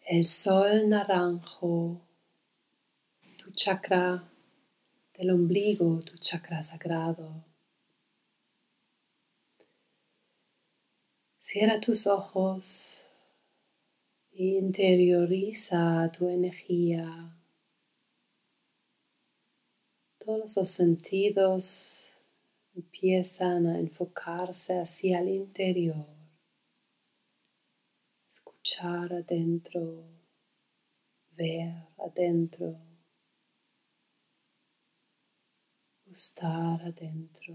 El sol naranjo, tu chakra del ombligo, tu chakra sagrado. Cierra tus ojos e interioriza tu energía. Todos los sentidos empiezan a enfocarse hacia el interior. Escuchar adentro, ver adentro, gustar adentro.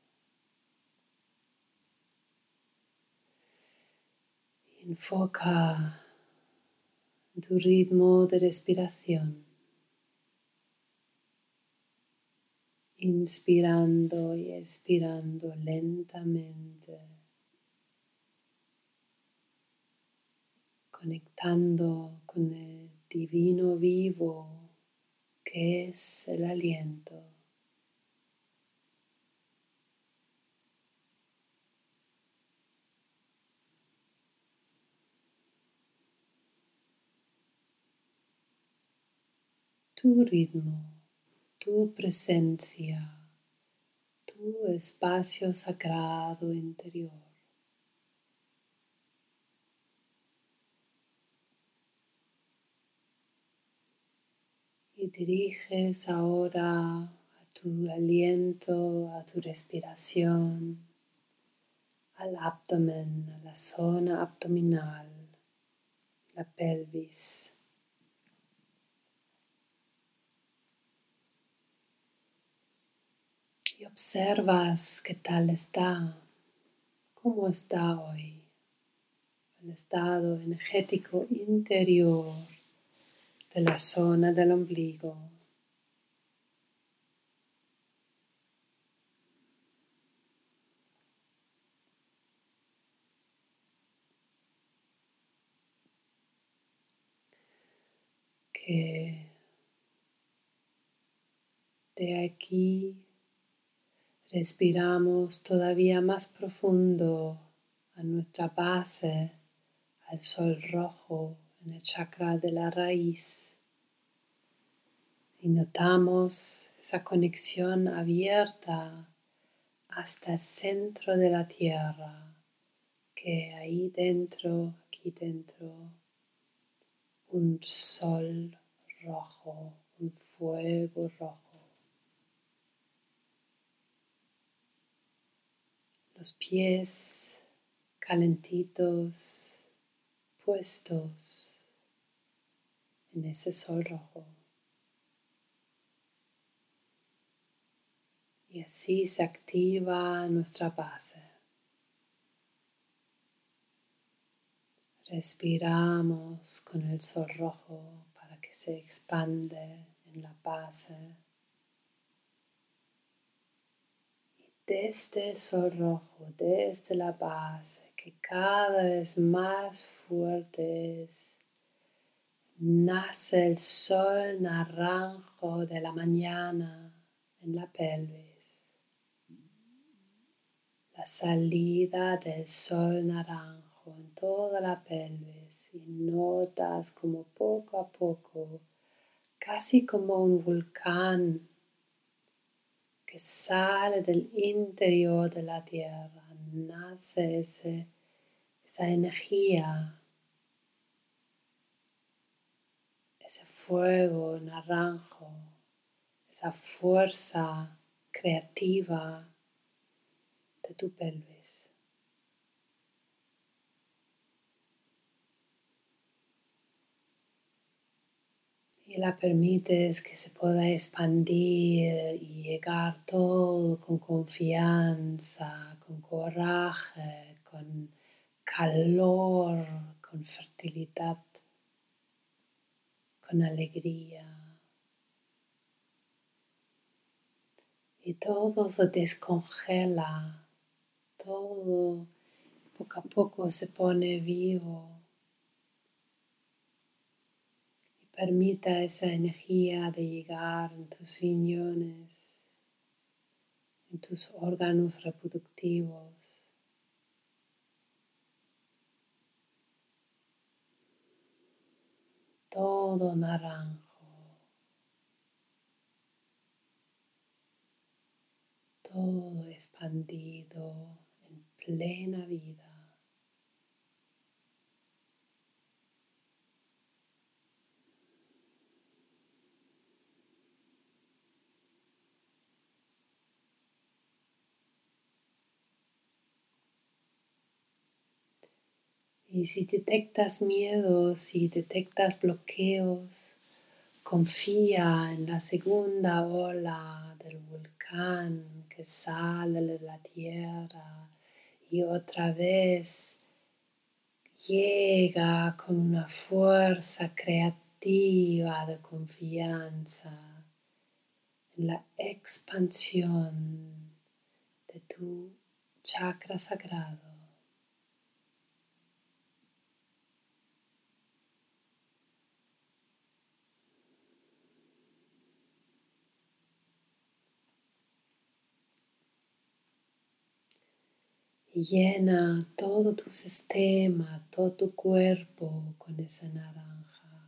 Enfoca en tu ritmo de respiración, inspirando y expirando lentamente, conectando con el divino vivo que es el aliento. Tu ritmo, tu presencia, tu espacio sagrado interior. Y diriges ahora a tu aliento, a tu respiración, al abdomen, a la zona abdominal, la pelvis. Y observas qué tal está, cómo está hoy, el estado energético interior de la zona del ombligo. Que de aquí respiramos todavía más profundo a nuestra base, al sol rojo en el chakra de la raíz. Y notamos esa conexión abierta hasta el centro de la tierra, que ahí dentro, aquí dentro, un sol rojo, un fuego rojo. Los pies calentitos, puestos en ese sol rojo. Y así se activa nuestra base. Respiramos con el sol rojo para que se expande en la base. Y desde el sol rojo, desde la base, que cada vez más fuerte es, nace el sol naranjo de la mañana en la pelvis. La salida del sol naranjo en toda la pelvis y notas como poco a poco, casi como un volcán que sale del interior de la tierra, nace esa energía, ese fuego naranjo, esa fuerza creativa de tu pelvis. Y la permites que se pueda expandir y llegar todo con confianza, con coraje, con calor, con fertilidad, con alegría. Y todo se descongela, todo poco a poco se pone vivo. Permita esa energía de llegar en tus riñones, en tus órganos reproductivos. todo naranjo, todo expandido en plena vida. Y si detectas miedos, si detectas bloqueos, confía en la segunda ola del volcán que sale de la tierra y otra vez llega con una fuerza creativa de confianza en la expansión de tu chakra sagrado. Y llena todo tu sistema, todo tu cuerpo con esa naranja.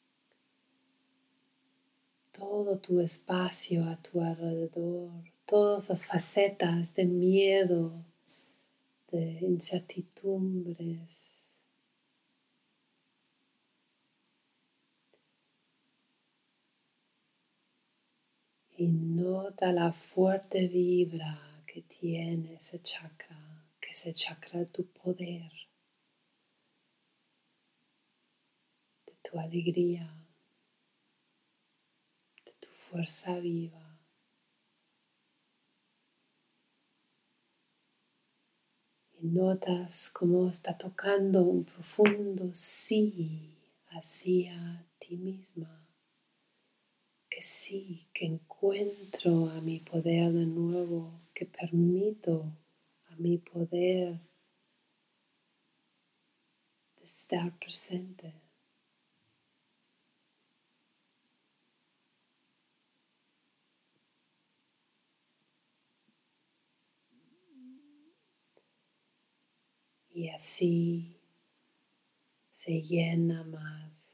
Todo tu espacio a tu alrededor, todas las facetas de miedo, de incertidumbres. Y nota la fuerte vibra que tiene ese chakra, que es el chakra de tu poder, de tu alegría, de tu fuerza viva. Y notas cómo está tocando un profundo sí hacia ti misma. Que sí, que encuentro a mi poder de nuevo, que permito a mi poder de estar presente. Y así se llena más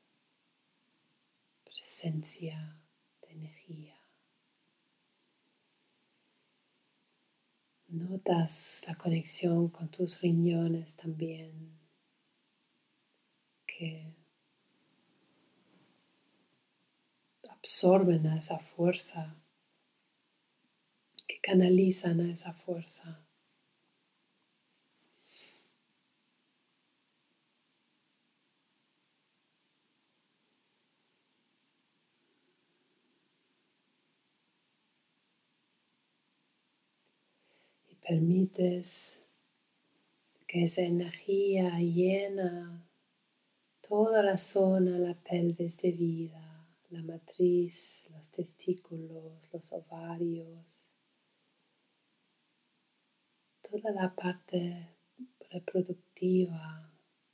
presencia de energía. Notas la conexión con tus riñones también, que absorben a esa fuerza, que canalizan a esa fuerza. Y permites que esa energía llena toda la zona, la pelvis de vida, la matriz, los testículos, los ovarios, toda la parte reproductiva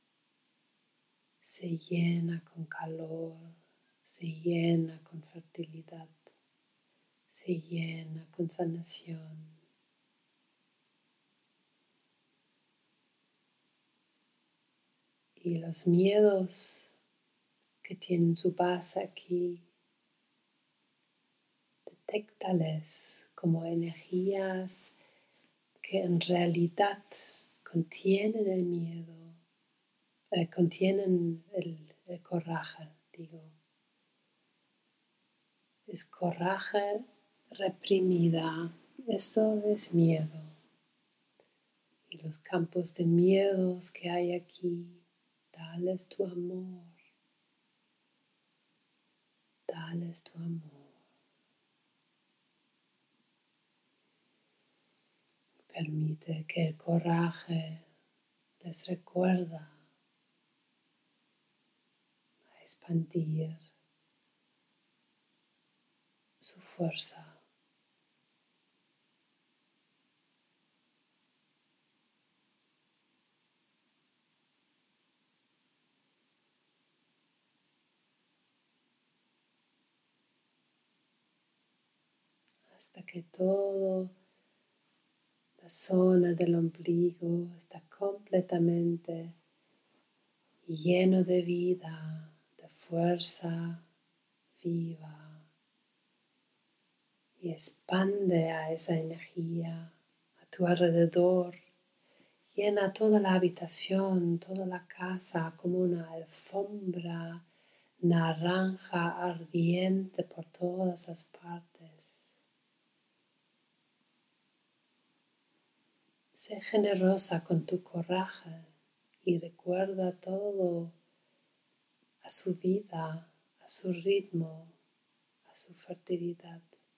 se llena con calor, se llena con fertilidad, se llena con sanación. Y los miedos que tienen su base aquí, detéctales como energías que en realidad contienen el miedo, contienen el coraje, digo. Es coraje reprimida, eso es miedo. Y los campos de miedos que hay aquí, dales tu amor, dales tu amor. Permite que el coraje les recuerda a expandir su fuerza. Hasta que todo la zona del ombligo está completamente lleno de vida, de fuerza viva y expande a esa energía a tu alrededor. Llena toda la habitación, toda la casa como una alfombra naranja ardiente por todas las partes. Sé generosa con tu coraje y recuerda todo a su vida, a su ritmo, a su fertilidad.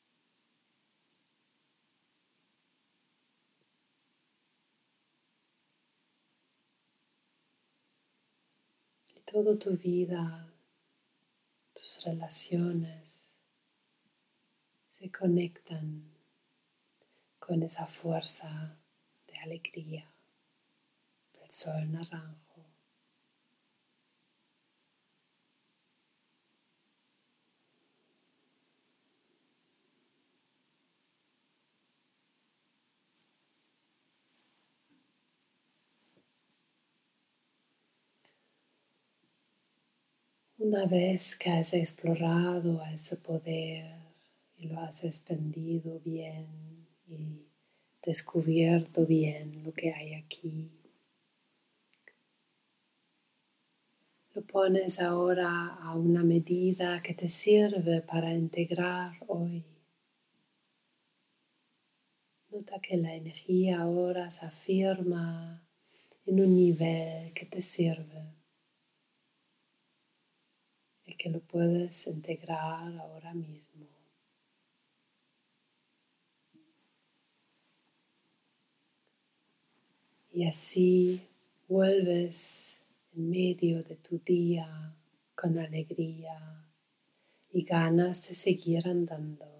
Y toda tu vida, tus relaciones se conectan con esa fuerza de alegría del sol naranjo. Una vez que has explorado ese poder y lo has expandido bien y descubierto bien lo que hay aquí, lo pones ahora a una medida que te sirve para integrar hoy. Nota que la energía ahora se afirma en un nivel que te sirve y que lo puedes integrar ahora mismo. Y así vuelves en medio de tu día con alegría y ganas de seguir andando.